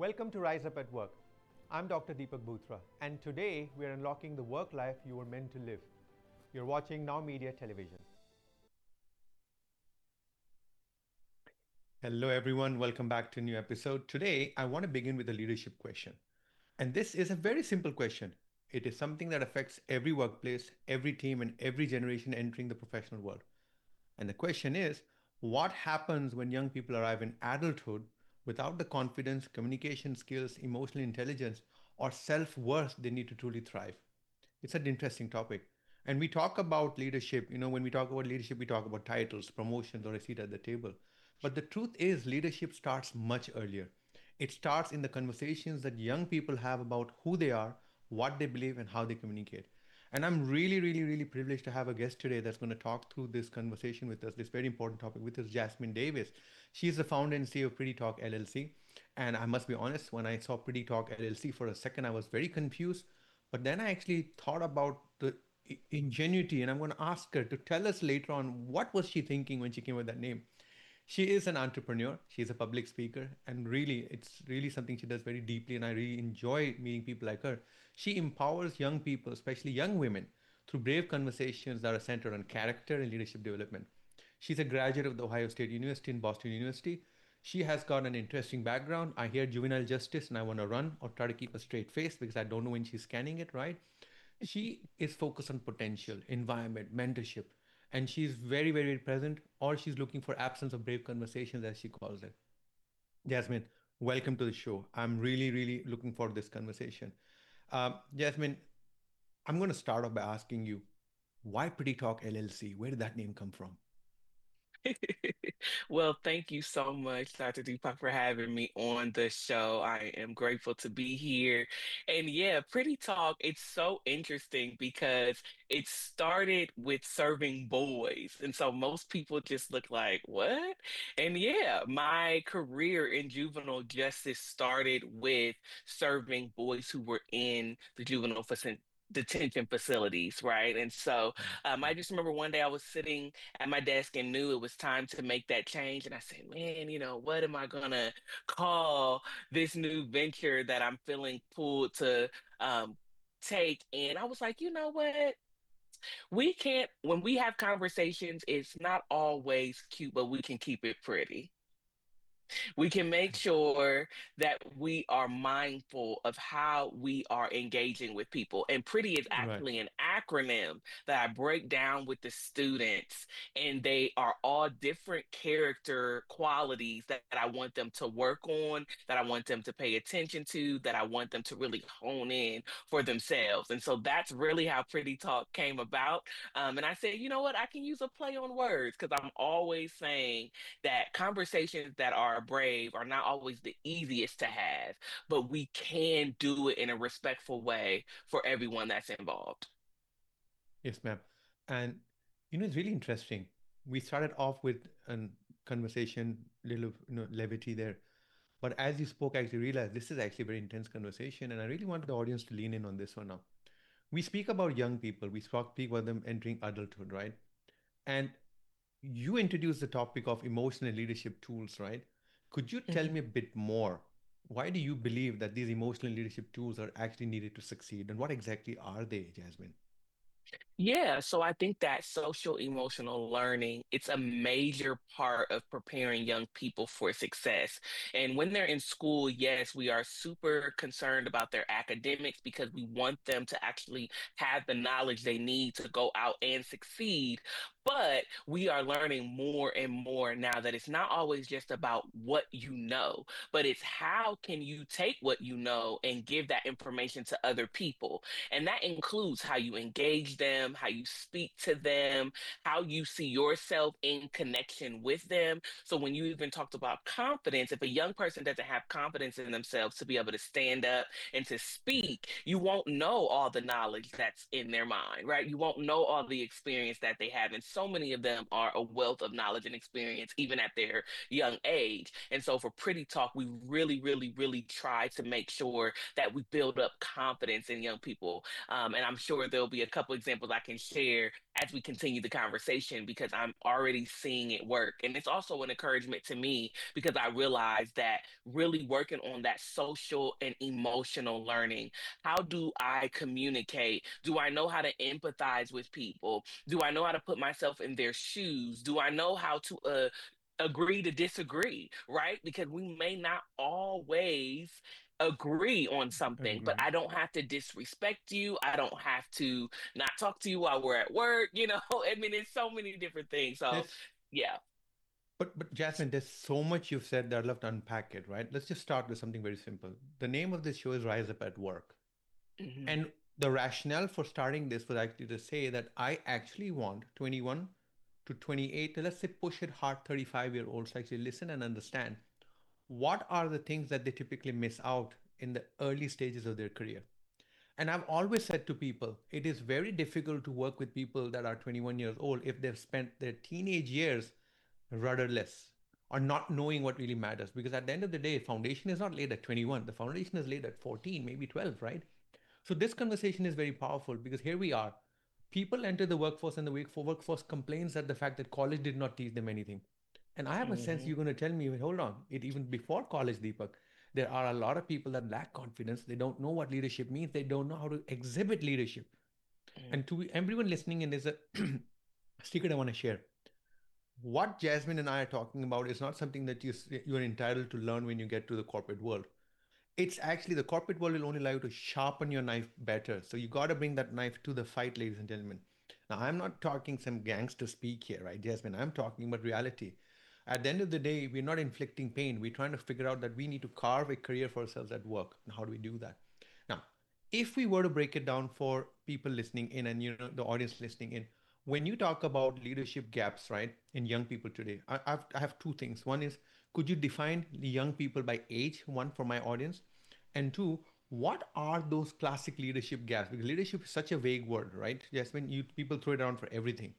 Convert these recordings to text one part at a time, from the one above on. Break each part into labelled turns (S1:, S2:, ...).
S1: Welcome to Rise Up at Work. I'm Dr. Deepak Bhutra, and today we are unlocking the work life you were meant to live. You're watching Now Media Television. Hello, everyone. Welcome back to a new episode. Today, I want to begin with a leadership question. And this is a very simple question. It is something that affects every workplace, every team, and every generation entering the professional world. And the question is, what happens when young people arrive in adulthood without the confidence, communication skills, emotional intelligence, or self worth they need to truly thrive? It's an interesting topic. And we talk about leadership. When we talk about leadership, we talk about titles, promotions, or a seat at the table. But the truth is, leadership starts much earlier. It starts in the conversations that young people have about who they are, what they believe, and how they communicate. And I'm really, really, really privileged to have a guest today that's going to talk through this conversation with us, this very important topic with us, Jasmine Davis. She's the founder and CEO of Pretty Talk LLC. And I must be honest, when I saw Pretty Talk LLC for a second, I was very confused. But then I actually thought about the ingenuity, and I'm going to ask her to tell us later on what was she thinking when she came with that name. She is an entrepreneur. She's a public speaker, and really, it's really something she does very deeply. And I really enjoy meeting people like her. She empowers young people, especially young women, through brave conversations that are centered on character and leadership development. She's a graduate of the Ohio State University and Boston University. She has got an interesting background. I hear juvenile justice, and I want to run or try to keep a straight face because I don't know when she's scanning it, right? She is focused on potential, environment, mentorship, and she's very, very, very present, or she's looking for absence of brave conversations, as she calls it. Jasmine, welcome to the show. I'm really, really looking for this conversation. Jasmine, I'm going to start off by asking you, why Pretty Talk LLC? Where did that name come from?
S2: Well, thank you so much, Dr. Deepak, for having me on the show. I am grateful to be here. And yeah, Pretty Talk, it's so interesting because it started with serving boys. And so most people just look like, what? And yeah, my career in juvenile justice started with serving boys who were in the juvenile detention facilities, right? And so I just remember one day I was sitting at my desk and knew it was time to make that change. And I said, man, what am I gonna call this new venture that I'm feeling pulled to take? And I was like, you know what? We can't, when we have conversations, it's not always cute, but we can keep it pretty. We can make sure that we are mindful of how we are engaging with people. And pretty is
S1: Right.
S2: actually an acronym that I break down with the students, and they are all different character qualities that I want them to work on, that I want them to pay attention to, that I want them to really hone in for themselves. And so that's really how Pretty Talk came about. And I said, you know what? I can use a play on words because I'm always saying that conversations that are brave are not always the easiest to have, but we can do it in a respectful way for everyone that's involved.
S1: Yes, ma'am. And it's really interesting. We started off with a conversation, little levity there. But as you spoke, I actually realized this is actually a very intense conversation, and I really want the audience to lean in on this one now. We speak about young people, speak about them entering adulthood, right? And you introduced the topic of emotional and leadership tools, right? Could you tell me a bit more? Why do you believe that these emotional and leadership tools are actually needed to succeed, and what exactly are they, Jasmine?
S2: Yeah, so I think that social emotional learning, it's a major part of preparing young people for success. And when they're in school, yes, we are super concerned about their academics because we want them to actually have the knowledge they need to go out and succeed. But we are learning more and more now that it's not always just about what you know, but it's how can you take what you know and give that information to other people. And that includes how you engage them, how you speak to them, how you see yourself in connection with them. So when you even talked about confidence, if a young person doesn't have confidence in themselves to be able to stand up and to speak, you won't know all the knowledge that's in their mind, right? You won't know all the experience that they have. And so many of them are a wealth of knowledge and experience, even at their young age. And so for Pretty Talk, we really, really, really try to make sure that we build up confidence in young people. And I'm sure there'll be a couple examples I can share as we continue the conversation because I'm already seeing it work. And it's also an encouragement to me because I realize that really working on that social and emotional learning. How do I communicate? Do I know how to empathize with people? Do I know how to put myself in their shoes? Do I know how to agree to disagree, right? Because we may not always agree on something, but
S1: Agreed.
S2: I don't have to disrespect you. I don't have to not talk to you while we're at work, you know? I mean, it's so many different things. So,
S1: This,
S2: yeah.
S1: but Jasmine, there's so much you've said that I'd love to unpack it, right? Let's just start with something very simple. The name of this show is Rise Up at Work.
S2: Hmm.
S1: And the rationale for starting this was actually to say that I actually want 21 to 28, let's say push it hard 35-year-olds to actually listen and understand what are the things that they typically miss out in the early stages of their career. And I've always said to people, it is very difficult to work with people that are 21 years old if they've spent their teenage years rudderless or not knowing what really matters. Because at the end of the day, foundation is not laid at 21. The foundation is laid at 14, maybe 12, right? So this conversation is very powerful because here we are. People enter the workforce and the workforce complains at the fact that college did not teach them anything. And I have a sense
S2: Hmm.
S1: you're going to tell me, hold on, it even before college, Deepak, there are a lot of people that lack confidence. They don't know what leadership means. They don't know how to exhibit leadership. And to everyone listening in, there's a secret I want to share. What Jasmine and I are talking about is not something that you're entitled to learn when you get to the corporate world. It's actually the corporate world will only allow you to sharpen your knife better. So you got to bring that knife to the fight, ladies and gentlemen. Now, I'm not talking some gangster speak here, right, Jasmine? I'm talking about reality. At the end of the day, we're not inflicting pain. We're trying to figure out that we need to carve a career for ourselves at work. And how do we do that? Now, if we were to break it down for people listening in and the audience listening in, when you talk about leadership gaps, right, in young people today, I have two things. One is, could you define the young people by age? One for my audience, and two, what are those classic leadership gaps? Because leadership is such a vague word, right? Yes, when you people throw it around for everything.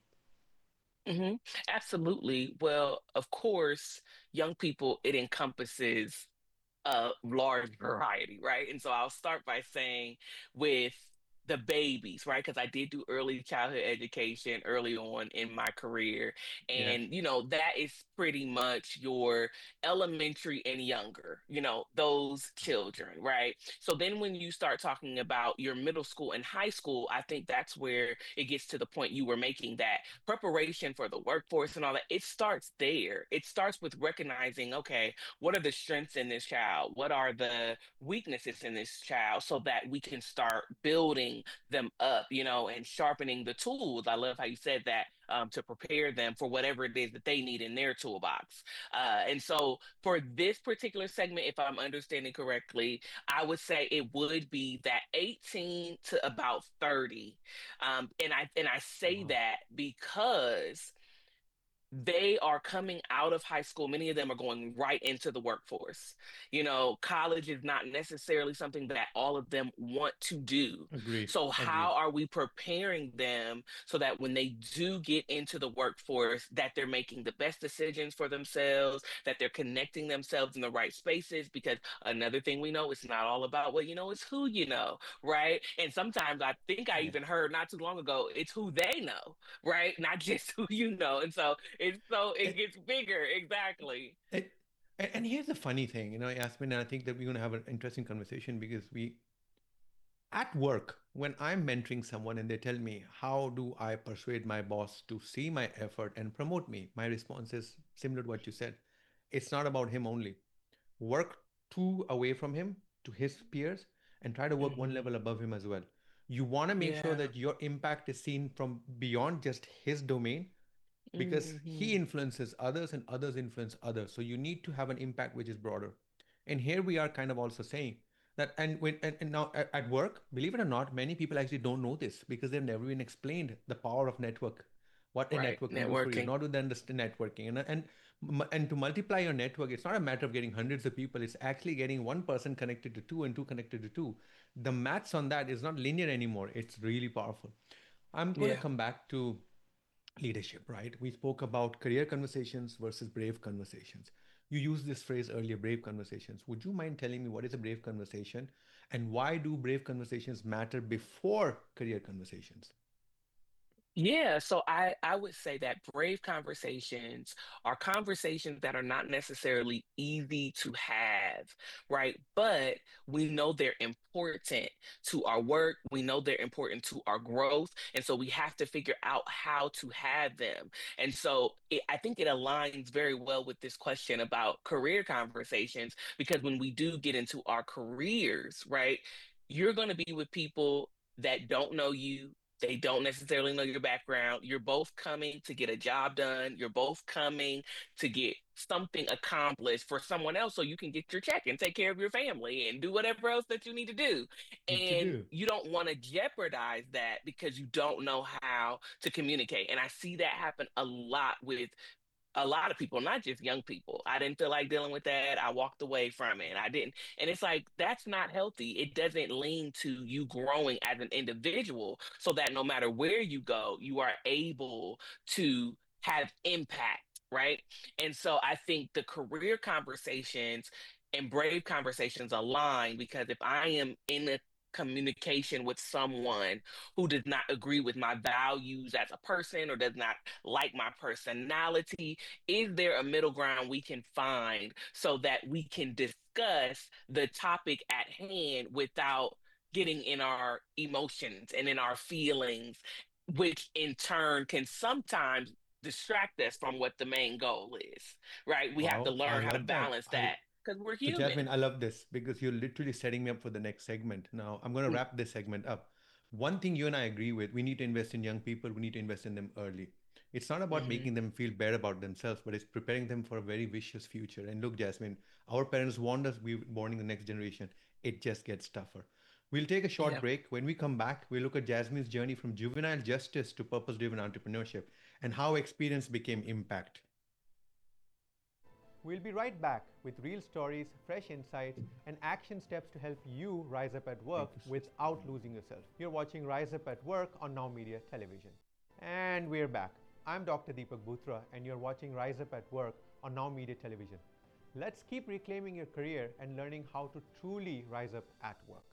S2: Hmm. Absolutely. Well, of course, young people, it encompasses a large variety, right? And so I'll start by saying with the babies, right? Because I did do early childhood education early on in my career.
S1: Yes.
S2: And, that is pretty much your elementary and younger, those children, right? So then when you start talking about your middle school and high school, I think that's where it gets to the point you were making that preparation for the workforce and all that. It starts there. It starts with recognizing, okay, what are the strengths in this child? What are the weaknesses in this child so that we can start building them up, and sharpening the tools. I love how you said that, to prepare them for whatever it is that they need in their toolbox. And so for this particular segment, if I'm understanding correctly, I would say it would be that 18 to about 30. And I say
S1: Wow.
S2: that because they are coming out of high school. Many of them are going right into the workforce. College is not necessarily something that all of them want to do.
S1: Agreed.
S2: So, how
S1: Agreed.
S2: are we preparing them so that when they do get into the workforce, that they're making the best decisions for themselves, that they're connecting themselves in the right spaces? Because another thing we know, it's not all about what you know, it's who you know, right? And sometimes I think I
S1: Yes.
S2: even heard not too long ago, it's who they know, right? Not just who you know. And so it
S1: It,
S2: gets bigger. Exactly.
S1: it, and here's the funny thing, Yasmin, and I think that we're going to have an interesting conversation because at work, when I'm mentoring someone and they tell me, how do I persuade my boss to see my effort and promote me? My response is similar to what you said. It's not about him only. Work two away from him to his peers and try to work one
S2: Hmm.
S1: level above him as well. You want to make sure
S2: Yeah.
S1: that your impact is seen from beyond just his domain because he
S2: Hmm.
S1: influences others and others influence others. So you need to have an impact which is broader. And here we are kind of also saying that, and now at work, believe it or not, many people actually don't know this because they've never been explained the power of network, what a
S2: Right.
S1: network will do for you,
S2: Networking.
S1: nor do they understand networking. And to multiply your network, it's not a matter of getting hundreds of people. It's actually getting one person connected to two and two connected to two. The maths on that is not linear anymore. It's really powerful. I'm going to
S2: Yeah.
S1: come back to leadership, right? We spoke about career conversations versus brave conversations. You used this phrase earlier, brave conversations. Would you mind telling me what is a brave conversation and why do brave conversations matter before career conversations?
S2: Yeah, so I would say that brave conversations are conversations that are not necessarily easy to have, right? But we know they're important to our work, we know they're important to our growth, and so we have to figure out how to have them. And so I think it aligns very well with this question about career conversations because when we do get into our careers, right, you're going to be with people that don't know you, they don't necessarily know your background. You're both coming to get a job done. You're both coming to get something accomplished for someone else so you can get your check and take care of your family and do whatever else that you need to do.
S1: Need to
S2: And
S1: do.
S2: you don't want to jeopardize that because you don't know how to communicate. And I see that happen a lot with a lot of people, not just young people. I didn't feel like dealing with that. I walked away from it. I didn't. And it's like, that's not healthy. It doesn't lean to you growing as an individual so that no matter where you go, you are able to have impact. Right. And so I think the career conversations and brave conversations align because if I am in a communication with someone who does not agree with my values as a person or does not like my personality, is there a middle ground we can find so that we can discuss the topic at hand without getting in our emotions and in our feelings, which in turn can sometimes distract us from what the main goal is, right? We have to
S1: Wow, I
S2: learn how to
S1: love that.
S2: balance
S1: I
S2: that because we're
S1: So, Jasmine,
S2: human.
S1: I love this because you're literally setting me up for the next segment. Now, I'm going to wrap this segment up. One thing you and I agree with, we need to invest in young people, we need to invest in them early. It's not about
S2: Mm-hmm.
S1: making them feel better about themselves, but it's preparing them for a very vicious future. And look, Jasmine, our parents warned us we were born the next generation. It just gets tougher. We'll take a short
S2: Yeah.
S1: break. When we come back, we'll look at Jasmine's journey from juvenile justice to purpose driven entrepreneurship and how experience became impact. We'll be right back with real stories, fresh insights, and action steps to help you rise up at work without losing yourself. You're watching Rise Up at Work on Now Media Television. And we're back. I'm Dr. Deepak Bhutra, and you're watching Rise Up at Work on Now Media Television. Let's keep reclaiming your career and learning how to truly rise up at work.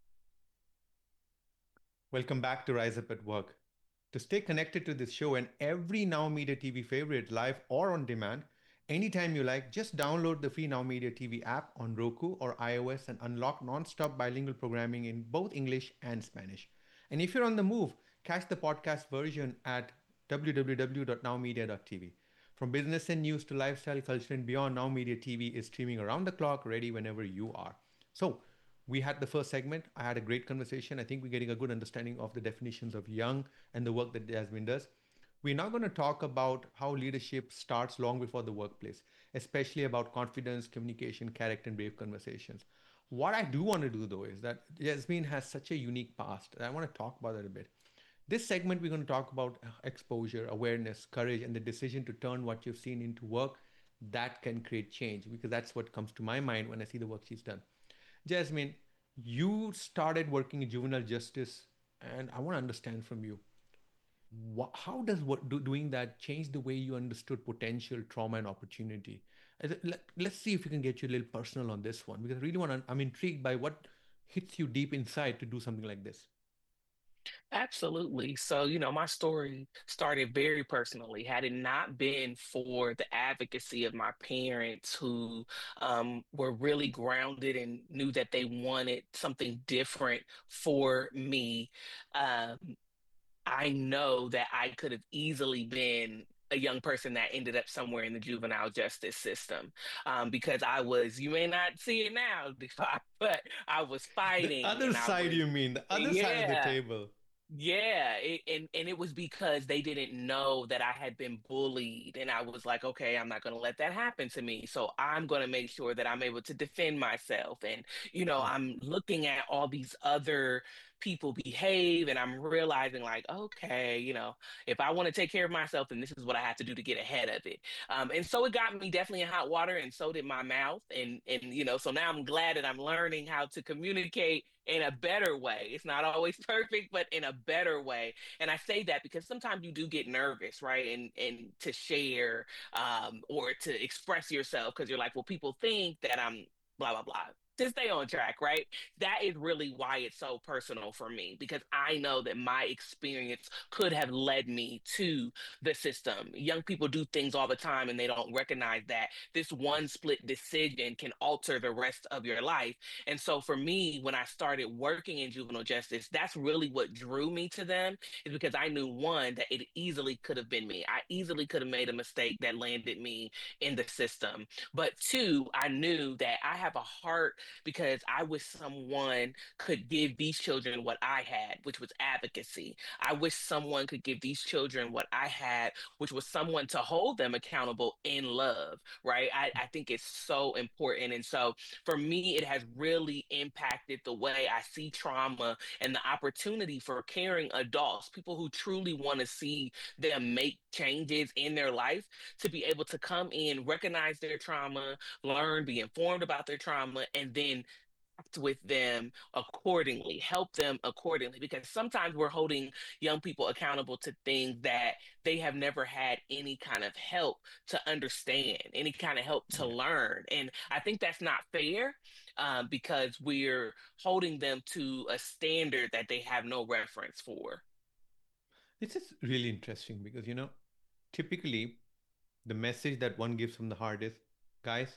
S1: Welcome back to Rise Up at Work. To stay connected to this show and every Now Media TV favorite, live or on demand, anytime you like, just download the free Now Media TV app on Roku or iOS and unlock non-stop bilingual programming in both English and Spanish. And if you're on the move, catch the podcast version at www.nowmedia.tv. From business and news to lifestyle, culture, and beyond, Now Media TV is streaming around the clock, ready whenever you are. So, we had the first segment. I had a great conversation. I think we're getting a good understanding of the definitions of young and the work that Jasmine does. We're now going to talk about how leadership starts long before the workplace, especially about confidence, communication, character, and brave conversations. What I do want to do though is that Jasmine has such a unique past. And I want to talk about that a bit. This segment, we're going to talk about exposure, awareness, courage, and the decision to turn what you've seen into work that can create change, because that's what comes to my mind when I see the work she's done. Jasmine, you started working in juvenile justice, and I want to understand from you how does doing that change the way you understood potential, trauma, and opportunity? Let's see if we can get you a little personal on this one because I really want to. I'm intrigued by what hits you deep inside to do something like this.
S2: Absolutely. So, my story started very personally. Had it not been for the advocacy of my parents who were really grounded and knew that they wanted something different for me, um, I know that I could have easily been a young person that ended up somewhere in the juvenile justice system because you may not see it now, but I was
S1: The
S2: fighting
S1: other
S2: and I
S1: side,
S2: was,
S1: you mean the other side of the
S2: yeah.
S1: table?
S2: Yeah, and it was because they didn't know that I had been bullied, and I was like, okay, I'm not going to let that happen to me. So I'm going to make sure that I'm able to defend myself. And I'm looking at all these other people behave, and I'm realizing like, okay, if I want to take care of myself, then this is what I have to do to get ahead of it. And so it got me definitely in hot water, and so did my mouth. And so now I'm glad that I'm learning how to communicate in a better way. It's not always perfect, but in a better way. And I say that because sometimes you do get nervous, right? And to share or to express yourself because you're like, well, people think that I'm blah blah blah. to stay on track, right? That is really why it's so personal for me because I know that my experience could have led me to the system. Young people do things all the time and they don't recognize that this one split decision can alter the rest of your life. And so for me, when I started working in juvenile justice, that's really what drew me to them, is because I knew one, that it easily could have been me. I easily could have made a mistake that landed me in the system. But two, I knew that I have a heart because I wish someone could give these children what I had, which was advocacy. I wish someone could give these children what I had, which was someone to hold them accountable in love, right? I think it's so important. And so for me, it has really impacted the way I see trauma and the opportunity for caring adults, people who truly want to see them make changes in their life, to be able to come in, recognize their trauma, learn, be informed about their trauma, and then act with them accordingly, help them accordingly. Because sometimes we're holding young people accountable to things that they have never had any kind of help to understand, any kind of help to
S1: Yeah.
S2: learn. And I think that's not fair, because we're holding them to a standard that they have no reference for.
S1: This is really interesting because, typically the message that one gives from the heart is, guys,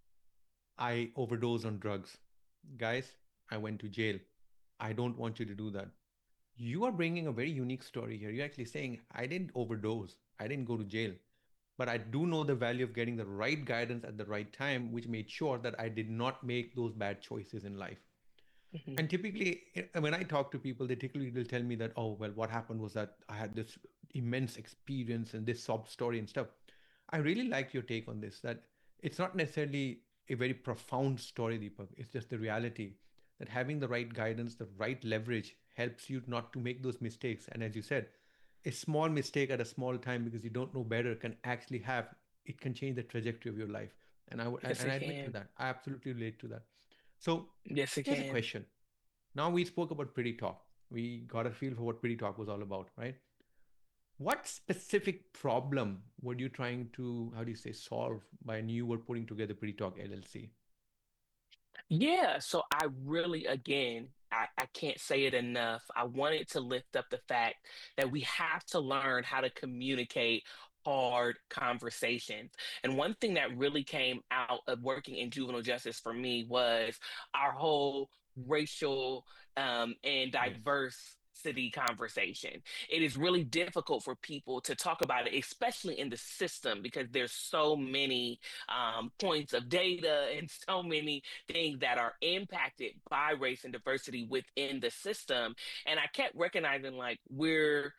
S1: I overdosed on drugs. Guys, I went to jail. I don't want you to do that. You are bringing a very unique story here. You're actually saying, I didn't overdose. I didn't go to jail. But I do know the value of getting the right guidance at the right time, which made sure that I did not make those bad choices in life.
S2: Mhm.
S1: And typically, when I talk to people, they typically will tell me that, oh, well, what happened was that I had this immense experience and this sob story and stuff. I really like your take on this, that it's not necessarily a very profound story, Deepak. It's just the reality that having the right guidance, the right leverage helps you not to make those mistakes. And as you said, a small mistake at a small time because you don't know better it can change the trajectory of your life. And
S2: Yes,
S1: and
S2: it
S1: I admit to
S2: can.
S1: that. I absolutely relate to that. So
S2: Yes, it
S1: here's a
S2: can.
S1: question. Now we spoke about Pretty Talk. We got a feel for what Pretty Talk was all about, right? What specific problem were you trying to, how do you say, solve by you were putting together Pretty Talk LLC?
S2: Yeah, so I really, again, I can't say it enough. I wanted to lift up the fact that we have to learn how to communicate hard conversations. And one thing that really came out of working in juvenile justice for me was our whole racial, and
S1: Yes.
S2: diversity conversation. It is really difficult for people to talk about it, especially in the system, because there's so many points of data and so many things that are impacted by race and diversity within the system. And I kept recognizing like we're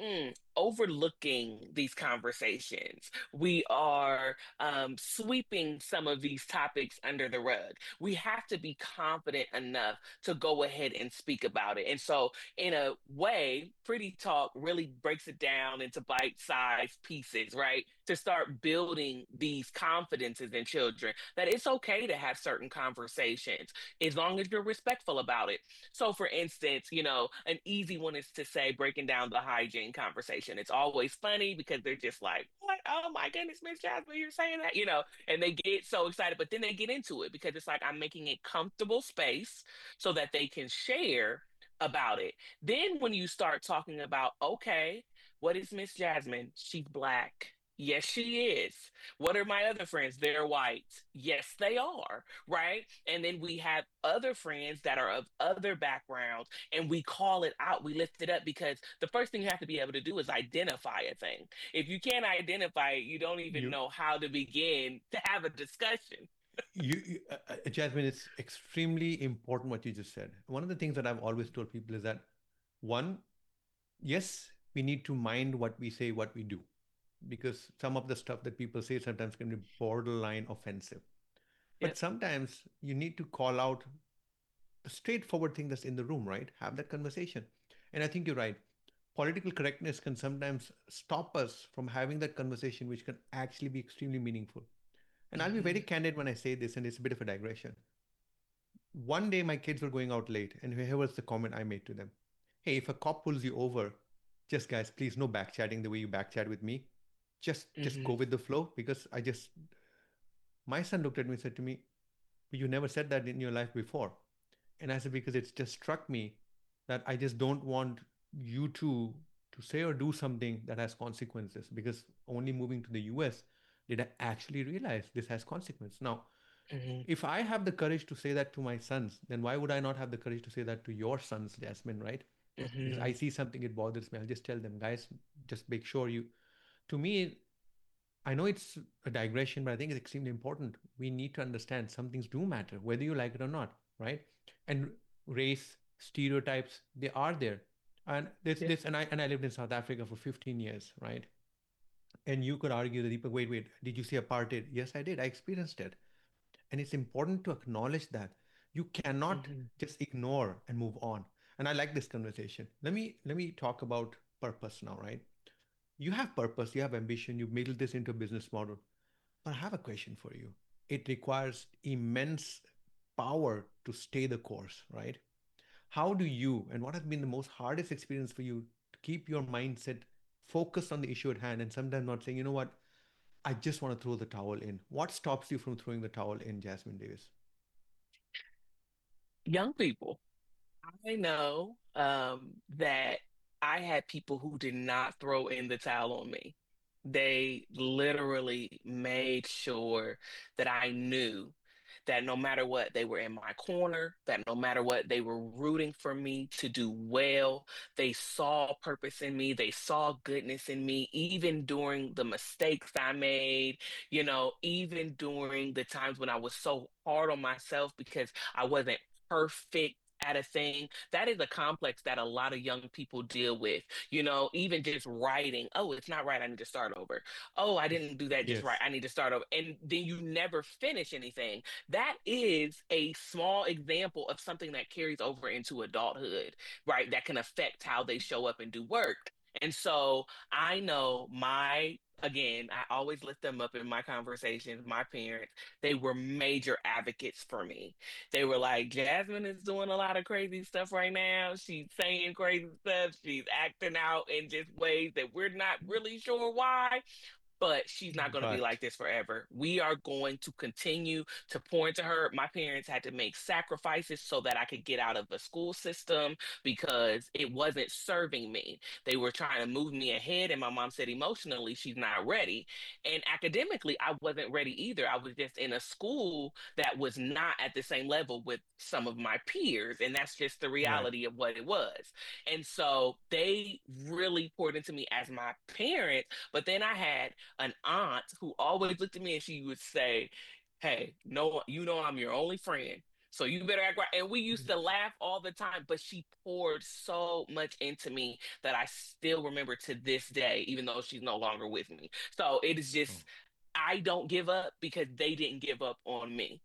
S2: overlooking these conversations. We are sweeping some of these topics under the rug. We have to be confident enough to go ahead and speak about it. And so, in a way, Pretty Talk really breaks it down into bite sized pieces, right? To start building these confidences in children that it's okay to have certain conversations as long as you're respectful about it. So, for instance, an easy one is to say breaking down the hygiene conversation. It's always funny because they're just like, "What? Oh my goodness, Miss Jasmine, you're saying that?" And they get so excited, but then they get into it because it's like I'm making a comfortable space so that they can share about it. Then when you start talking about, okay, what is Miss Jasmine? She's black. Yes, she is. What are my other friends? They're white. Yes, they are. Right. And then we have other friends that are of other backgrounds and we call it out. We lift it up because the first thing you have to be able to do is identify a thing. If you can't identify it, you don't even
S1: You,
S2: know how to begin to have a discussion.
S1: Jasmine, it's extremely important what you just said. One of the things that I've always told people is that, one, yes, we need to mind what we say, what we do, because some of the stuff that people say sometimes can be borderline offensive. But
S2: Yep.
S1: sometimes you need to call out the straightforward thing that's in the room, right? Have that conversation. And I think you're right. Political correctness can sometimes stop us from having that conversation, which can actually be extremely meaningful. And I'll be very
S2: Mhm.
S1: candid when I say this, and it's a bit of a digression. One day, my kids were going out late, and here was the comment I made to them. Hey, if a cop pulls you over, just guys, please no back chatting the way you back chat with me. Just go
S2: Mhm.
S1: with the flow because I just my son looked at me and said to me, but you never said that in your life before. And I said, because it's just struck me that I just don't want you to say or do something that has consequences, because only moving to the US did I actually realize this has consequence. Now,
S2: Hmm.
S1: if I have the courage to say that to my sons, then why would I not have the courage to say that to your sons, Jasmine, right? Because I
S2: Hmm.
S1: see something, it bothers me. I'll just tell them, guys, just make sure you, to me, I know it's a digression, but I think it's extremely important. We need to understand some things do matter, whether you like it or not, right? And race, stereotypes, they are there. And
S2: Yeah.
S1: and I lived in South Africa for 15 years, right? And you could argue that, Deepak, wait, did you see apartheid? Yes, I did. I experienced it. And it's important to acknowledge that. You cannot
S2: Hmm.
S1: just ignore and move on. And I like this conversation. Let me talk about purpose now, right? You have purpose, you have ambition, you've made this into a business model. But I have a question for you. It requires immense power to stay the course, right? How do you, and what has been the most hardest experience for you to keep your mindset focused on the issue at hand and sometimes not saying, you know what, I just want to throw the towel in? What stops you from throwing the towel in, Jasmine Davis?
S2: Young people. I know that I had people who did not throw in the towel on me. They literally made sure that I knew that no matter what, they were in my corner, that no matter what, they were rooting for me to do well. They saw purpose in me, they saw goodness in me, even during the mistakes I made, even during the times when I was so hard on myself because I wasn't perfect at a thing. That is a complex that a lot of young people deal with. Even just writing, oh, it's not right, I need to start over. Oh, I didn't do that just right,
S1: Yes.
S2: I need to start over. And then you never finish anything. That is a small example of something that carries over into adulthood, right? That can affect how they show up and do work. And so I know again, I always lift them up in my conversations, my parents, they were major advocates for me. They were like, Jasmine is doing a lot of crazy stuff right now. She's saying crazy stuff. She's acting out in just ways that we're not really sure why, but she's not going to be
S1: But
S2: like this forever. We are going to continue to pour into her. My parents had to make sacrifices so that I could get out of the school system because it wasn't serving me. They were trying to move me ahead, and my mom said emotionally, she's not ready. And academically, I wasn't ready either. I was just in a school that was not at the same level with some of my peers. And that's just the
S1: right.
S2: reality of what it was. And so they really poured into me as my parents. But then I had an aunt who always looked at me and she would say, hey, no, I'm your only friend. So you better act right. And we used to laugh all the time, but she poured so much into me that I still remember to this day, even though she's no longer with me. So it is
S1: Oh,
S2: just, I don't give up because they didn't give up on me.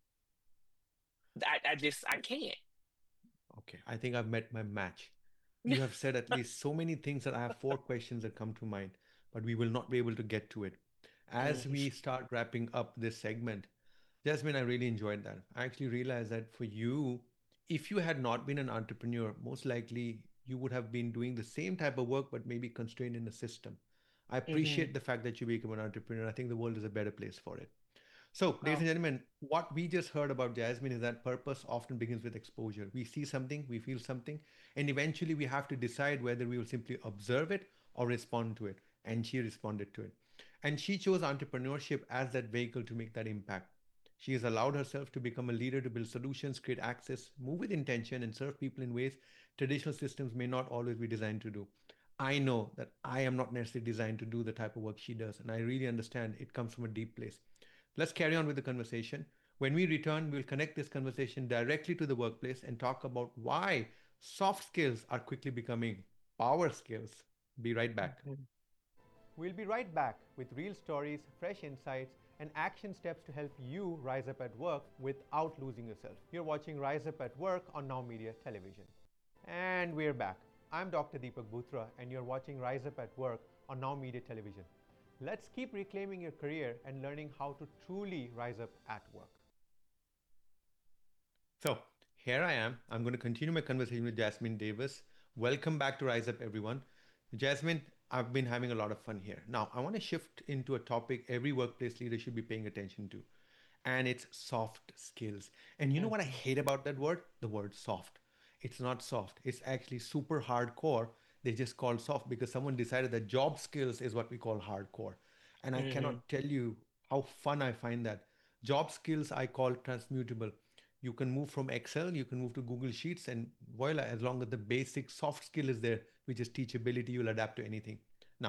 S2: I can't.
S1: okay. I think I've met my match. You have said at least so many things that I have four questions that come to mind, but we will not be able to get to it. As we start wrapping up this segment, Jasmine, I really enjoyed that. I actually realized that for you, if you had not been an entrepreneur, most likely you would have been doing the same type of work, but maybe constrained in a system. I
S2: Hmm.
S1: appreciate the fact that you became an entrepreneur. I think the world is a better place for it. So, ladies
S2: Oh.
S1: and gentlemen, what we just heard about Jasmine is that purpose often begins with exposure. We see something, we feel something, and eventually we have to decide whether we will simply observe it or respond to it. And she responded to it. And she chose entrepreneurship as that vehicle to make that impact. She has allowed herself to become a leader to build solutions, create access, move with intention, and serve people in ways traditional systems may not always be designed to do. I know that I am not necessarily designed to do the type of work she does, and I really understand it comes from a deep place. Let's carry on with the conversation. When we return, we'll connect this conversation directly to the workplace and talk about why soft skills are quickly becoming power skills. Be right back.
S2: Mhm.
S1: We'll be right back with real stories, fresh insights, and action steps to help you rise up at work without losing yourself. You're watching Rise Up at Work on Now Media Television. And we're back. I'm Dr. Deepak Bhutra, and you're watching Rise Up at Work on Now Media Television. Let's keep reclaiming your career and learning how to truly rise up at work. So here I am. I'm going to continue my conversation with Jasmine Davis. Welcome back to Rise Up, everyone. Jasmine, I've been having a lot of fun here. Now, I want to shift into a topic every workplace leader should be paying attention to. and it's soft skills. And you know what I
S2: Mhm.
S1: hate about that word? The word soft. It's not soft. It's actually super hardcore. They just call soft because someone decided that job skills is what we call hardcore. And I
S2: Mhm.
S1: cannot tell you how fun I find that. Job skills I call transmutable. You can move from Excel, you can move to Google Sheets, and voila, as long as the basic soft skill is there, which is teachability, you'll adapt to anything. Now,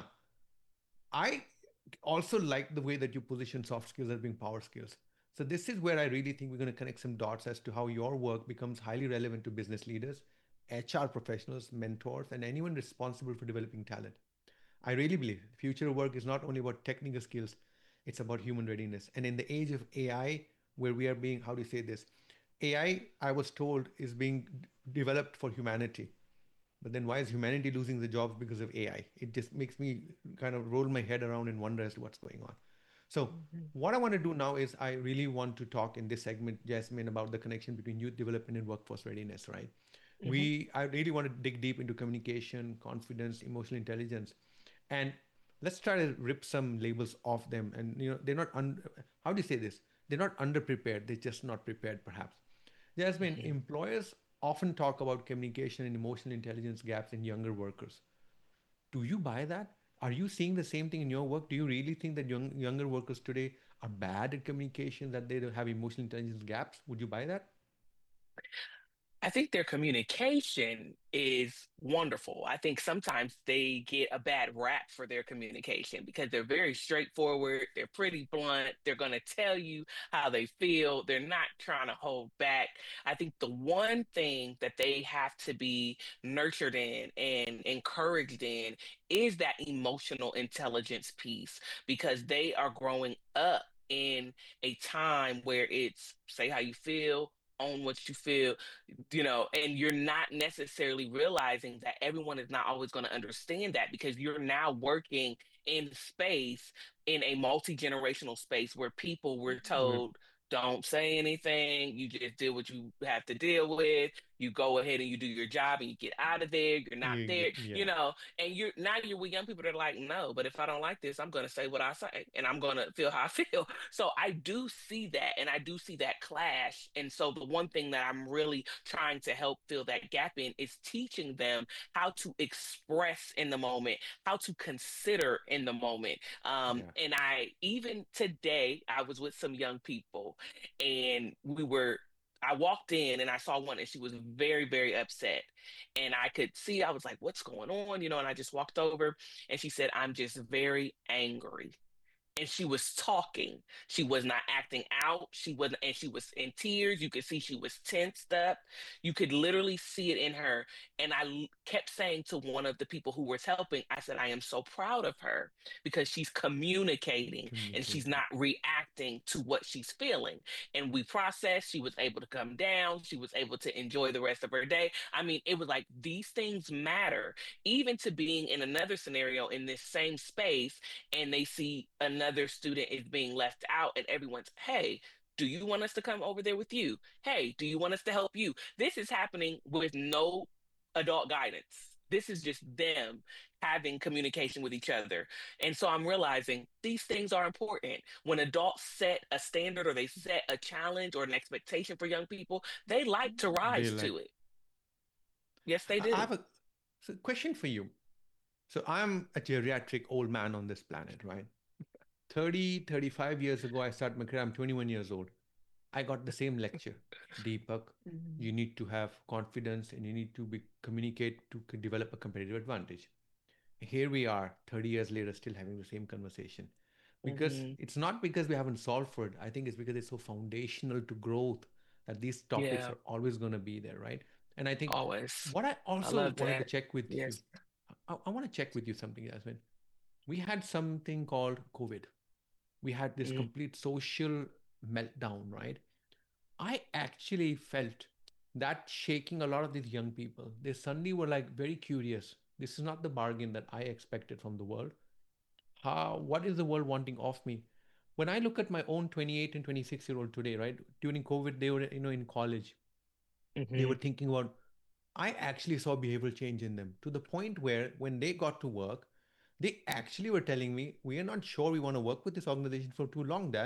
S1: I also like the way that you position soft skills as being power skills. So this is where I really think we're going to connect some dots as to how your work becomes highly relevant to business leaders, HR professionals, mentors, and anyone responsible for developing talent. I really believe future work is not only about technical skills, it's about human readiness. And in the age of AI, where we are being, how do you say this? I was told, is being developed for humanity. But then why is humanity losing the jobs because of AI? It just makes me kind of roll my head around and wonder as to what's going on. So
S2: Mhm.
S1: what I want to do now is I really want to talk in this segment, Jasmine, about the connection between youth development and workforce readiness, right?
S2: Mhm.
S1: I really want to dig deep into communication, confidence, emotional intelligence, and let's try to rip some labels off them. And they're not how do you say this? They're not underprepared. They're just not prepared, perhaps. Jasmine,
S2: Mhm.
S1: employers often talk about communication and emotional intelligence gaps in younger workers. Do you buy that? Are you seeing the same thing in your work? Do you really think that younger workers today are bad at communication, that they don't have emotional intelligence gaps? Would you buy that?
S2: I think their communication is wonderful. I think sometimes they get a bad rap for their communication because they're very straightforward, they're pretty blunt, they're going to tell you how they feel, they're not trying to hold back. I think the one thing that they have to be nurtured in and encouraged in is that emotional intelligence piece because they are growing up in a time where it's say how you feel, own what you feel, and you're not necessarily realizing that everyone is not always going to understand that because you're now working in space, in a multi-generational space where people were
S1: Well,
S2: told, don't say anything, you just deal what you have to deal with, you go ahead and you do your job and you get out of there, you're not there,
S1: yeah,
S2: and you're with young people that are like, no, but if I don't like this, I'm going to say what I say and I'm going to feel how I feel. So I do see that and I do see that clash. And so the one thing that I'm really trying to help fill that gap in is teaching them how to express in the moment, how to consider in the moment.
S1: yeah.
S2: And I, even today, I was with some young people and I walked in and I saw one and she was very, very upset. And I could see, I was like, what's going on? And I just walked over and she said, I'm just very angry, and she was talking. She was not acting out. She wasn't, and she was in tears. You could see she was tensed up. You could literally see it in her. And kept saying to one of the people who was helping, I said, I am so proud of her because she's communicating and she's
S1: Communicating.
S2: not reacting to what she's feeling. And we processed. She was able to come down. She was able to enjoy the rest of her day. I mean, it was like these things matter, even to being in another scenario in this same space and they see another student is being left out and everyone's, hey, do you want us to come over there with you? Hey, do you want us to help you? This is happening with no adult guidance. This is just them having communication with each other. And so I'm realizing these things are important. When adults set a standard or they set a challenge or an expectation for young people, they like to
S1: They
S2: rise
S1: like.
S2: to it. Yes, they
S1: I
S2: do.
S1: have a question for you. So I'm a geriatric old man on this planet, right? 35 years ago, I started my career. I'm 21 years old. I got the same lecture. Deepak, you
S2: Mhm.
S1: need to have confidence and you need to communicate to develop a competitive advantage. Here we are 30 years later still having the same conversation, because
S2: Mhm.
S1: it's not because we haven't solved for it. I think it's because it's so foundational to growth that these topics
S2: Yeah,
S1: are always going to be there, right? And I think
S2: always.
S1: what I
S2: I
S1: also
S2: love
S1: wanted to
S2: that.
S1: check with you,
S2: Yes.
S1: I want to check with you something, Yasmin. We had something called COVID. We had this
S2: Mm.
S1: complete social meltdown, right? I actually felt that shaking a lot of these young people. They suddenly were like very curious. This is not the bargain that I expected from the world. What is the world wanting of me? When I look at my own 28 and 26-year-old today, right? During COVID, they were, in college. They were
S2: Mhm.
S1: thinking about, I actually saw behavioral change in them to the point where when they got to work, they actually were telling me, we are not sure we want to work with this organization for too long, Dad.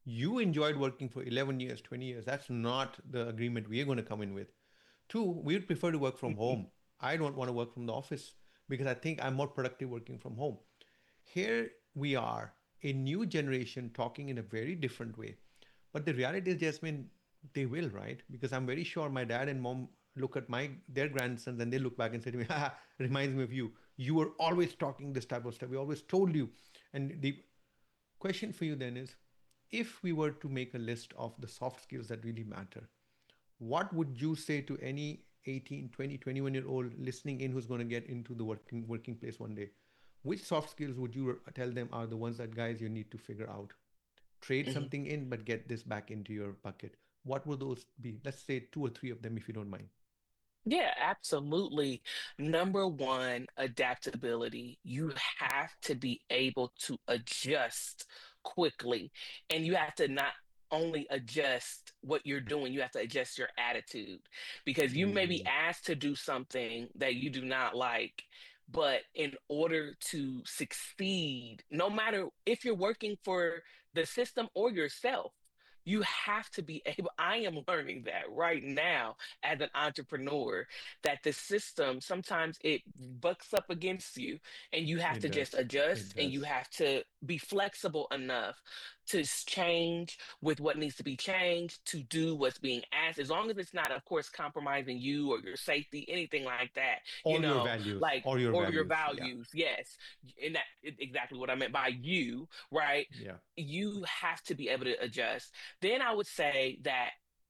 S1: You enjoyed working for 11 years, 20 years. That's not the agreement we are going to come in with. Two, we would prefer to work from home. I don't want to work from the office because I think I'm more productive working from home. Here we are, a new generation talking in a very different way. But the reality is, Jasmine, they will, right? Because I'm very sure my dad and mom look at their grandsons and they look back and say to me, "Haha, reminds me of you. You were always talking this type of stuff. We always told you." And the question for you then is, if we were to make a list of the soft skills that really matter, what would you say to any 18, 20, 21-year old listening in who's going to get into the working place one day? Which soft skills would you tell them are the ones that, guys, you need to figure out? Trade
S2: Mhm.
S1: something in, but get this back into your bucket. What would those be? Let's say two or three of them, if you don't mind.
S2: Yeah, absolutely. Number one, adaptability. You have to be able to adjust quickly, and you have to not only adjust what you're doing, you have to adjust your attitude because you may be
S1: Ooh,
S2: asked to do something that you do not like. But in order to succeed, no matter if you're working for the system or yourself, you have to be able. I am learning that right now as an entrepreneur, that the system sometimes it bucks up against you, and you have
S1: it
S2: to just
S1: does. It
S2: adjust, and you
S1: does.
S2: have to be flexible enough to change with what needs to be changed, to do what's being asked, as long as it's not, of course, compromising you or your safety, anything like that,
S1: Or your values.
S2: like,
S1: Or your
S2: or your
S1: values. Yeah.
S2: values. Yes, and exactly what I meant by you, right?
S1: Yeah.
S2: You have to be able to adjust. Then I would say that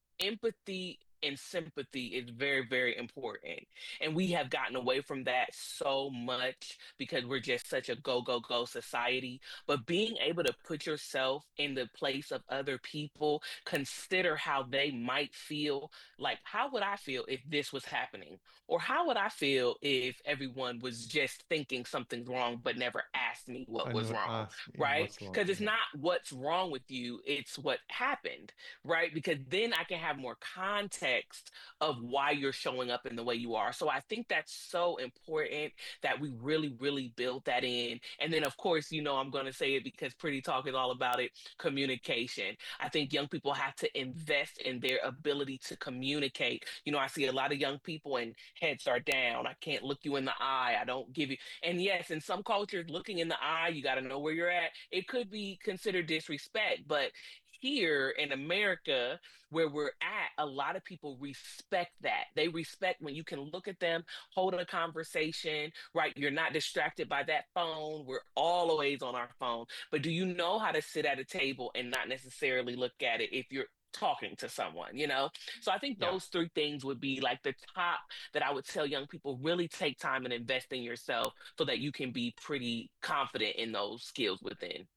S2: empathy and sympathy is very, very important. And we have gotten away from that so much because we're just such a go, go, go society. But being able to put yourself in the place of other people, consider how they might feel. Like, how would I feel if this was happening? Or how would I feel if everyone was just thinking something's wrong but never asked me what
S1: I
S2: was
S1: never
S2: wrong,
S1: asked me
S2: right?
S1: what's wrong.
S2: Because it's
S1: Yeah.
S2: not what's wrong with you, it's what happened, right? Because then I can have more context of why you're showing up in the way you are. So I think that's so important that we really, really build that in. And then, of course, I'm going to say it because Pretty Talk is all about it, communication. I think young people have to invest in their ability to communicate. I see a lot of young people and heads are down. I can't look you in the eye. I don't give you. And yes, in some cultures, looking in the eye, you got to know where you're at. It could be considered disrespect, but here in America, where we're at, a lot of people respect that. They respect when you can look at them, hold a conversation, right? You're not distracted by that phone. We're always on our phone. But do you know how to sit at a table and not necessarily look at it if you're talking to someone? So I think
S1: Yeah.
S2: those three things would be like the top that I would tell young people: really take time and invest in yourself so that you can be pretty confident in those skills within.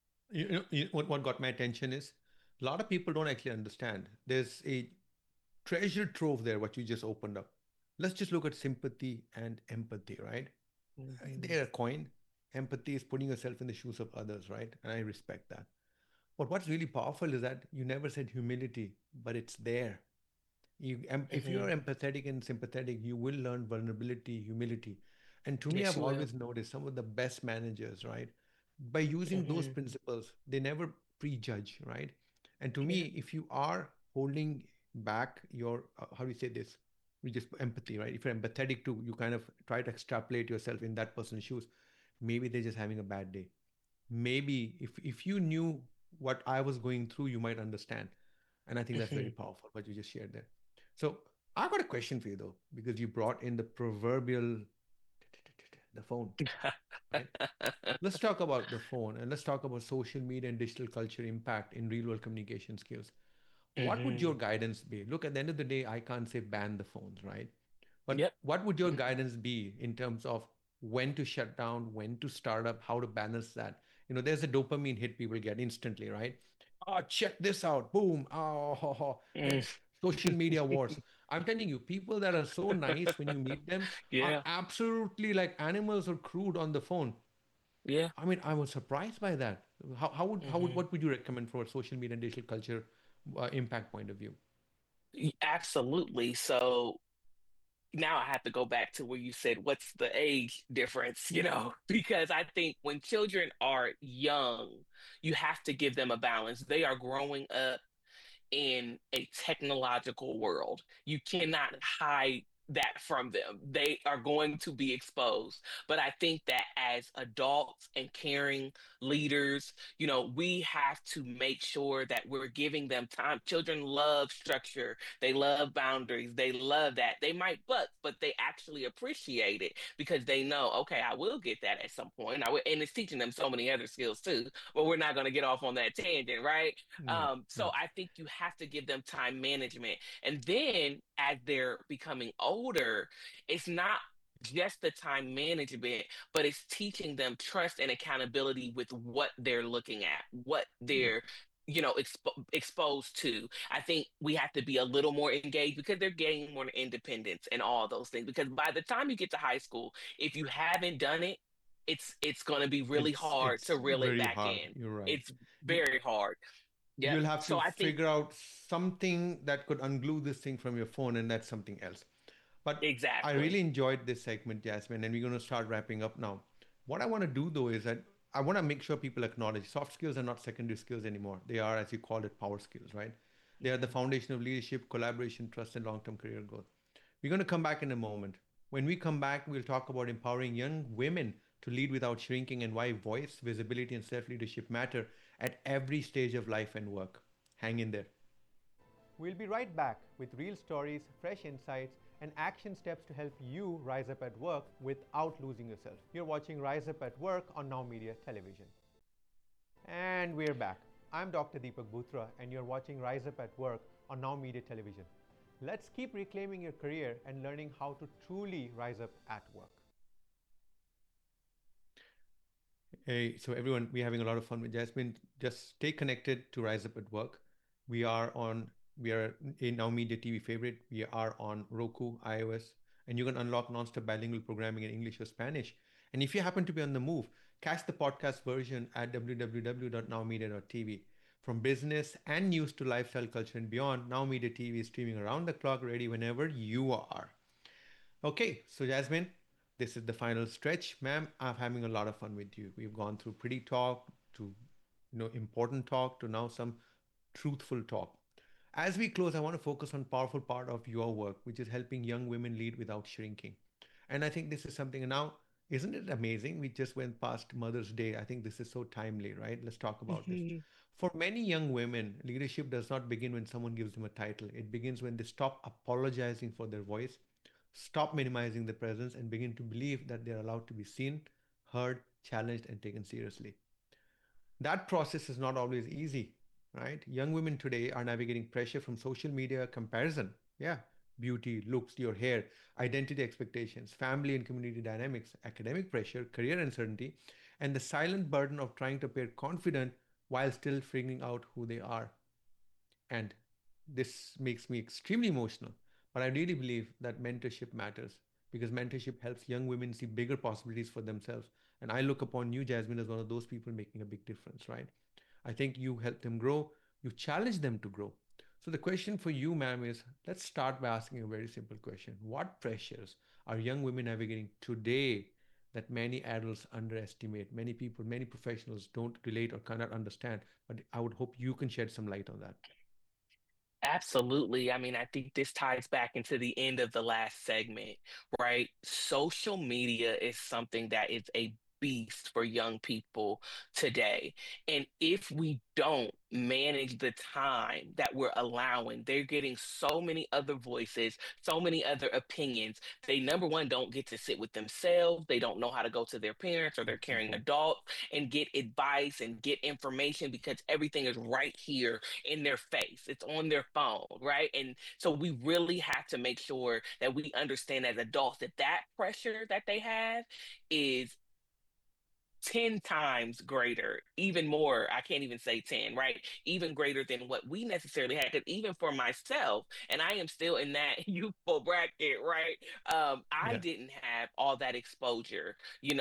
S1: What got my attention is a lot of people don't actually understand. There's a treasure trove there, what you just opened up. Let's just look at sympathy and empathy, right?
S2: Mhm.
S1: They're a coin. Empathy is putting yourself in the shoes of others, right? And I respect that. But what's really powerful is that you never said humility, but it's there. If you're
S2: Mhm.
S1: empathetic and sympathetic, you will learn vulnerability, humility. And to me,
S2: Yes,
S1: I've
S2: you will.
S1: always noticed some of the best managers, right? By using those
S2: Mhm.
S1: principles, they never prejudge, right? And to
S2: Yeah.
S1: me, if you are holding back your, how do you say this? We just empathy, right? If you're empathetic too, you kind of try to extrapolate yourself in that person's shoes. Maybe they're just having a bad day. Maybe if you knew what I was going through, you might understand. And I think that's very
S2: Mhm.
S1: powerful what you just shared there. So I got a question for you though, because you brought in the proverbial the phone, right? Let's talk about the phone and let's talk about social media and digital culture impact in real world communication skills. What would your
S2: Mhm.
S1: guidance be? Look, at the end of the day, I can't say ban the phones, right? But
S2: Yep.
S1: what would your
S2: Mhm.
S1: guidance be in terms of when to shut down, when to start up, how to balance that? There's a dopamine hit people get instantly, right? Oh, check this out. Boom. Oh, ho, ho.
S2: Mm.
S1: Social media wars. I'm telling you, people that are so nice when you meet them are
S2: Yeah.
S1: absolutely like animals or crude on the phone.
S2: Yeah.
S1: I mean, I was surprised by that.
S2: Mhm.
S1: What would you recommend for a social media and digital culture impact point of view?
S2: Absolutely. So now I have to go back to where you said, what's the age difference, because I think when children are young, you have to give them a balance. They are growing up in a technological world. You cannot hide that from them. They are going to be exposed. But I think that as adults and caring leaders, we have to make sure that we're giving them time. Children love structure, they love boundaries, they love that. They might buck, but they actually appreciate it because they know, okay, I will get that at some point. And it's teaching them so many other skills too. But we're not going to get off on that tangent, right?
S1: Yeah,
S2: So
S1: yeah.
S2: I think you have to give them time management. And then as they're becoming older, it's not just the time management, but it's teaching them trust and accountability with what they're looking at, what
S1: Yep.
S2: they're exposed to. I think we have to be a little more engaged because they're gaining more independence and all those things. Because by the time you get to high school, if you haven't done it, it's going to be really hard to
S1: It's
S2: reel it
S1: very
S2: back
S1: hard.
S2: in.
S1: You're right.
S2: It's
S1: You
S2: very hard. Yep.
S1: you'll have
S2: So
S1: to
S2: I think
S1: figure out something that could unglue this thing from your phone, and that's something else. But I really
S2: exactly.
S1: enjoyed this segment, Jasmine, and we're going to start wrapping up now. What I want to do though is that I want to make sure people acknowledge soft skills are not secondary skills anymore. They are, as you call it, power skills, right? They are the
S2: Mhm.
S1: foundation of leadership, collaboration, trust, and long term career growth. We're going to come back in a moment. When we come back, we'll talk about empowering young women to lead without shrinking and why voice, visibility, and self leadership matter at every stage of life and work. Hang in there. We'll be right back with real stories, fresh insights, and action steps to help you rise up at work without losing yourself. You're watching Rise Up at Work on Now Media Television. And we're back. I'm Dr. Deepak Bhutra, and you're watching Rise Up at Work on Now Media Television. Let's keep reclaiming your career and learning how to truly rise up at work. Hey, so everyone, we're having a lot of fun with Jasmine. Just stay connected to Rise Up at Work. We are a Now Media TV favorite. We are on Roku, iOS, and you can unlock non-stop bilingual programming in English or Spanish. And if you happen to be on the move, catch the podcast version at www.nowmedia.tv. From business and news to lifestyle, culture, and beyond, Now Media TV is streaming around the clock, ready whenever you are. Okay, so Jasmine, this is the final stretch, ma'am. I'm having a lot of fun with you. We've gone through pretty talk to important talk to now some truthful talk. As we close, I want to focus on powerful part of your work, which is helping young women lead without shrinking. And I think this is something now, isn't it amazing? We just went past Mother's Day. I think this is so timely, right? Let's talk about this.
S2: Mhm.
S1: For many young women, leadership does not begin when someone gives them a title. It begins when they stop apologizing for their voice, stop minimizing their presence, and begin to believe that they're allowed to be seen, heard, challenged, and taken seriously. That process is not always easy, right? Young women today are navigating pressure from social media comparison. Yeah, beauty, looks, your hair, identity expectations, family and community dynamics, academic pressure, career uncertainty, and the silent burden of trying to appear confident while still figuring out who they are. And this makes me extremely emotional. But I really believe that mentorship matters because mentorship helps young women see bigger possibilities for themselves. And I look upon you, Jasmine, as one of those people making a big difference, right? I think you help them grow, you challenge them to grow. So the question for you, ma'am, is let's start by asking a very simple question. What pressures are young women navigating today that many adults underestimate? Many people, many professionals don't relate or cannot understand, but I would hope you can shed some light on that.
S2: Absolutely. I mean, I think this ties back into the end of the last segment, right? Social media is something that is a beast for young people today. And if we don't manage the time that we're allowing, they're getting so many other voices, so many other opinions. They, number one, don't get to sit with themselves. They don't know how to go to their parents or their
S1: That's
S2: caring
S1: important.
S2: adult and get advice and get information because everything is right here in their face. It's on their phone, right? And so we really have to make sure that we understand as adults that that pressure that they have is 10 times greater, even more. I can't even say 10, right? Even greater than what we necessarily had. Because even for myself, and I am still in that youthful bracket, right? I
S1: Yeah.
S2: didn't have all that exposure,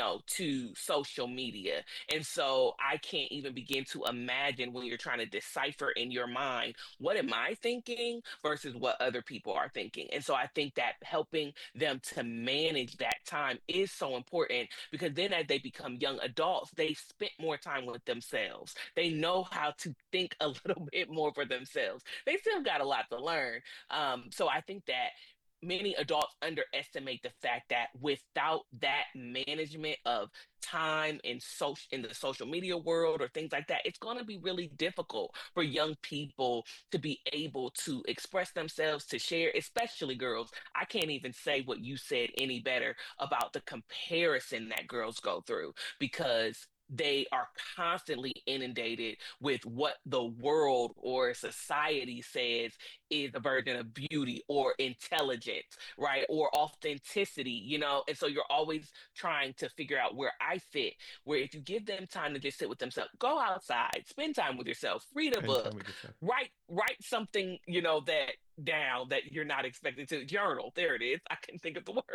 S2: to social media. And so I can't even begin to imagine when you're trying to decipher in your mind, what am I thinking versus what other people are thinking. And so I think that helping them to manage that time is so important because then as they become young adults, they spent more time with themselves. They know how to think a little bit more for themselves. They still got a lot to learn. So I think that many adults underestimate the fact that without that management of time in the social media world or things like that, it's going to be really difficult for young people to be able to express themselves, to share, especially girls. I can't even say what you said any better about the comparison that girls go through because they are constantly inundated with what the world or society says is a version of beauty or intelligence, right? Or authenticity, And so you're always trying to figure out where I fit, where if you give them time to just sit with themselves, go outside, spend time with yourself, read a
S1: Spend time
S2: book,
S1: with yourself.
S2: write something, that down that you're not expecting to journal. There it is. I can think of the word.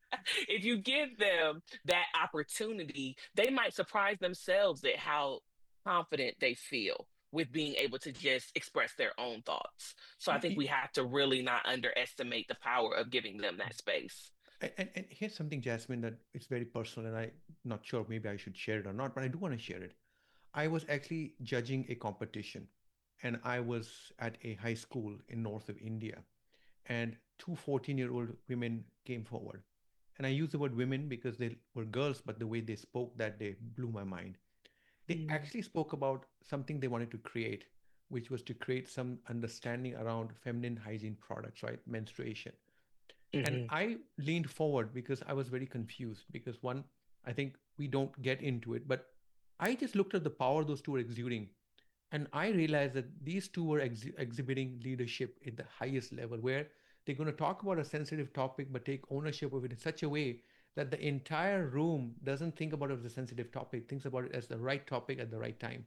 S2: If you give them that opportunity, they might surprise themselves at how confident they feel with being able to just express their own thoughts. So I
S1: Y-
S2: think
S1: y-
S2: we have to really not underestimate the power of giving them that space.
S1: and here's something, Jasmine, that it's very personal, and I'm not sure maybe I should share it or not, but I do want to share it. I was actually judging a competition, and I was at a high school in north of India, and two 14-year-old women came forward. And I use the word women because they were girls, but the way they spoke that day blew my mind. They
S2: Mm-hmm.
S1: actually spoke about something they wanted to create, which was to create some understanding around feminine hygiene products, right? Menstruation. And
S2: Mm-hmm.
S1: I leaned forward because I was very confused. Because one, I think we don't get into it, but I just looked at the power those two were exuding. And I realized that these two were exhibiting leadership at the highest level, where they're going to talk about a sensitive topic, but take ownership of it in such a way that the entire room doesn't think about it as a sensitive topic, thinks about it as the right topic at the right time.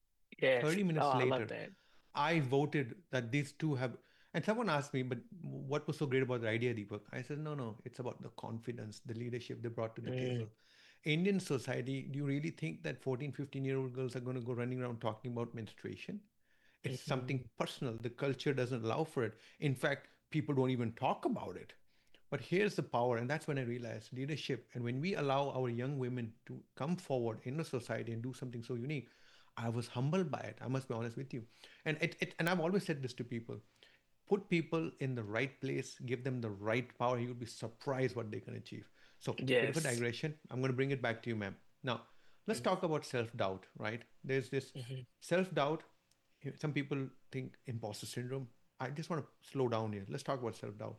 S2: Yes.
S1: 30
S2: Oh,
S1: minutes
S2: I love
S1: later,
S2: that.
S1: I voted that these two have. And someone asked me, but what was so great about the idea, Deepak? I said, no, no, it's about the confidence, the leadership they brought to the
S2: Mm-hmm.
S1: table. Indian society, do you really think that 14, 15-year-old girls are going to go running around talking about menstruation? It's something
S2: Mm-hmm.
S1: personal. The culture doesn't allow for it. In fact, people don't even talk about it. But here's the power, and that's when I realized leadership. And when we allow our young women to come forward in the society and do something so unique, I was humbled by it. I must be honest with you. And I've always said this to people: put people in the right place, give them the right power. You'll be surprised what they can achieve. So, bit of a
S2: Yes.
S1: digression. I'm going to bring it back to you, ma'am. Now, let's talk about self-doubt, right? There's this
S2: Mm-hmm.
S1: self-doubt. Some people think imposter syndrome. I just want to slow down here. Let's talk about self-doubt.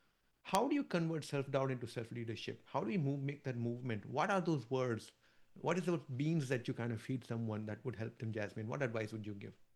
S1: How do you convert self-doubt into self-leadership? How do you make that movement? What are those words? What is those beans that you kind of feed someone that would help them, Jasmine? What advice would you give?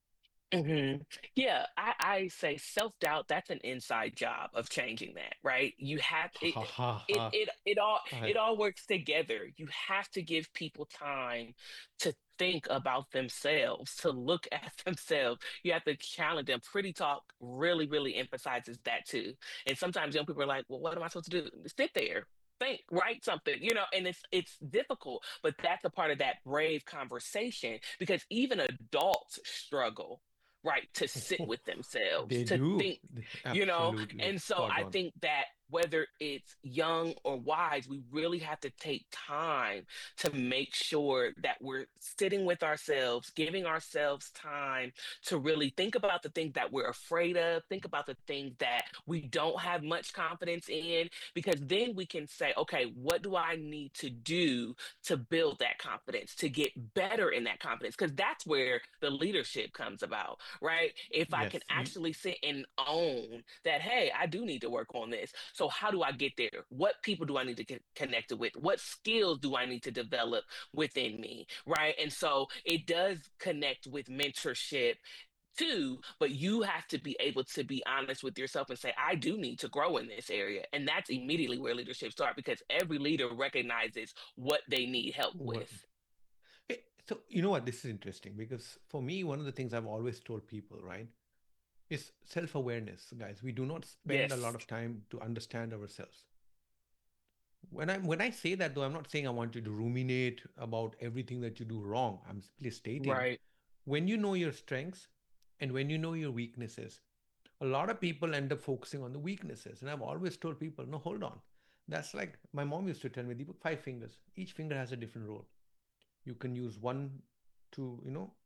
S2: Hmm. Yeah, I say self-doubt, that's an inside job of changing that, right? You have
S1: Ha ha
S2: it
S1: ha.
S2: it it all
S1: I,
S2: it all works together. You have to give people time to think about themselves, to look at themselves. You have to challenge them. Pretty Talk really emphasizes that too. And sometimes young people are like, "Well, what am I supposed to do? Sit there." Think, write something, and it's difficult, but that's a part of that brave conversation because even adults struggle, right, to sit with themselves,
S1: they
S2: to
S1: do.
S2: think,
S1: Absolutely.
S2: and so
S1: Spot
S2: I
S1: on.
S2: think that whether it's young or wise, we really have to take time to make sure that we're sitting with ourselves, giving ourselves time to really think about the things that we're afraid of, think about the things that we don't have much confidence in, because then we can say, okay, what do I need to do to build that confidence, to get better in that confidence? Because that's where the leadership comes about, right? If I can
S1: Yes.
S2: actually sit and own that, hey, I do need to work on this. So, how do I get there? What people do I need to get connected with? What skills do I need to develop within me, right? And so it does connect with mentorship too, but you have to be able to be honest with yourself and say, I do need to grow in this area. And that's immediately where leadership starts because every leader recognizes what they need help
S1: What?
S2: with.
S1: So, you know what? This is interesting because for me, one of the things I've always told people, right, is self awareness, guys. We do not spend a lot
S2: Yes.
S1: of time to understand ourselves. When I say that, though, I'm not saying I want you to ruminate about everything that you do wrong. I'm simply stating
S2: Right.
S1: when you know your strengths and when you know your weaknesses, a lot of people end up focusing on the weaknesses. And I've always told people, no, hold on. That's like my mom used to tell me, Deepak, 5 fingers. Each finger has a different role. You can use one to,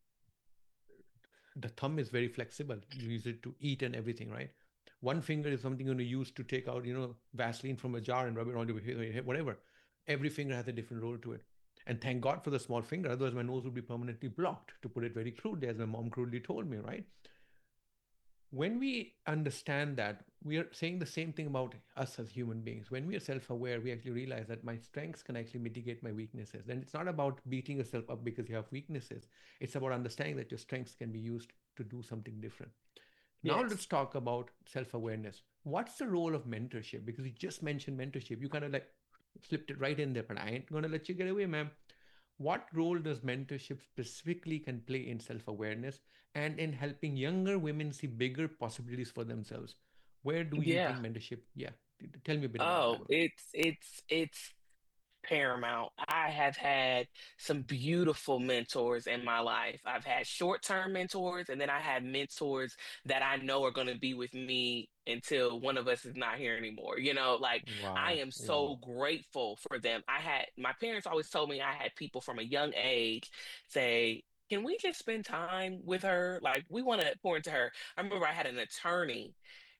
S1: the thumb is very flexible. You use it to eat and everything, right? One finger is something you're going to use to take out, Vaseline from a jar and rub it on your head, whatever. Every finger has a different role to it. And thank God for the small finger, otherwise my nose would be permanently blocked, to put it very crudely, as my mom crudely told me, right? When we understand that, we are saying the same thing about us as human beings. When we are self-aware, we actually realize that my strengths can actually mitigate my weaknesses. And it's not about beating yourself up because you have weaknesses. It's about understanding that your strengths can be used to do something different. Now let's
S2: Yes.
S1: talk about self-awareness. What's the role of mentorship? Because you just mentioned mentorship. You kind of like slipped it right in there, but I ain't gonna let you get away, ma'am. What role does mentorship specifically can play in self-awareness and in helping younger women see bigger possibilities for themselves? Where do you
S2: Yeah.
S1: think mentorship? Yeah, tell me a bit about that,
S2: Oh,
S1: bro.
S2: it's paramount. I have had some beautiful mentors in my life. I've had short-term mentors, and then I had mentors that I know are going to be with me until one of us is not here anymore. Like I
S1: Wow,
S2: am so
S1: wow.
S2: grateful for them. My parents always told me I had people from a young age say, can we just spend time with her? Like, we want to pour into her. I remember I had an attorney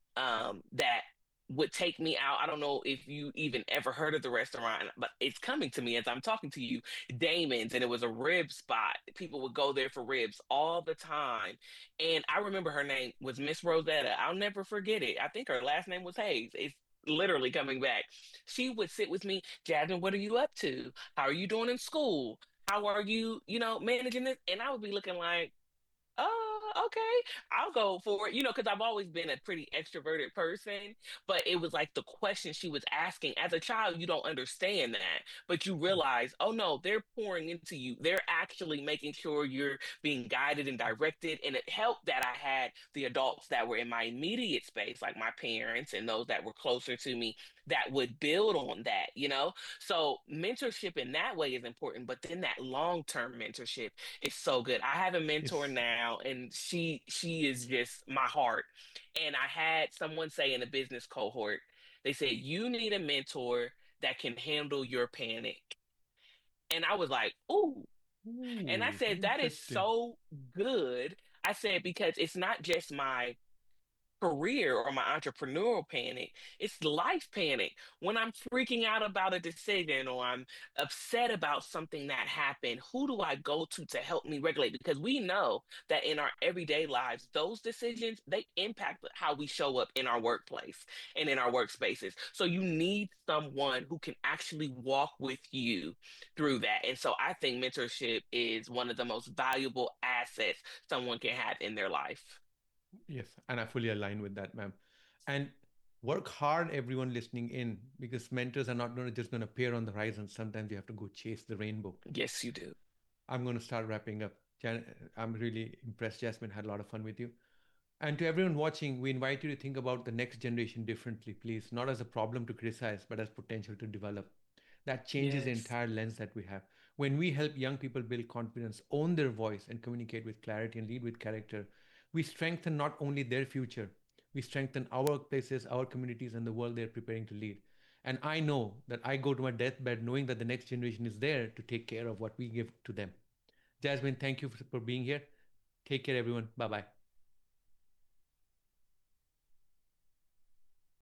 S2: that would take me out. I don't know if you even ever heard of the restaurant, but it's coming to me as I'm talking to you. Damon's, and it was a rib spot. People would go there for ribs all the time. And I remember her name was Miss Rosetta. I'll never forget it. I think her last name was Hayes. It's literally coming back. She would sit with me, Jasmine, what are you up to? How are you doing in school? How are you, managing this? And I would be looking like, oh, okay. I'll go for it. Because I've always been a pretty extroverted person, but it was like the question she was asking. As a child, you don't understand that, but you realize, oh no, they're pouring into you. They're actually making sure you're being guided and directed. And it helped that I had the adults that were in my immediate space, like my parents and those that were closer to me, that would build on that. So mentorship in that way is important, but then that long-term mentorship, it's so good. I have a mentor
S1: It's
S2: now, and she is just my heart. And I had someone say in a business cohort, they said, you need a mentor that can handle your panic. And I was like, ooh. And I
S1: ooh,
S2: said, that is
S1: interesting.
S2: so good. I said, because it's not just my career or my entrepreneurial panic. It's life panic. When I'm freaking out about a decision or I'm upset about something that happened, who do I go to help me regulate? Because we know that in our everyday lives, those decisions, they impact how we show up in our workplace and in our workspaces. So you need someone who can actually walk with you through that. And so I think mentorship is one of the most valuable assets someone can have in their life.
S1: Yes, and I fully align with that, ma'am. And work hard, everyone listening in, because mentors are not just going to appear on the horizon. Sometimes you have to go chase the rainbow.
S2: Yes, you do.
S1: I'm going to start wrapping up. I'm really impressed. Jasmine had a lot of fun with you. And to everyone watching, we invite you to think about the next generation differently, please. Not as a problem to criticize, but as potential to develop. That changes the
S2: Yes.
S1: entire lens that we have. When we help young people build confidence, own their voice, and communicate with clarity and lead with character, we strengthen not only their future, we strengthen our workplaces, our communities, and the world they're preparing to lead. And I know that I go to my deathbed knowing that the next generation is there to take care of what we give to them. Jasmine, thank you for being here. Take care, everyone. Bye bye.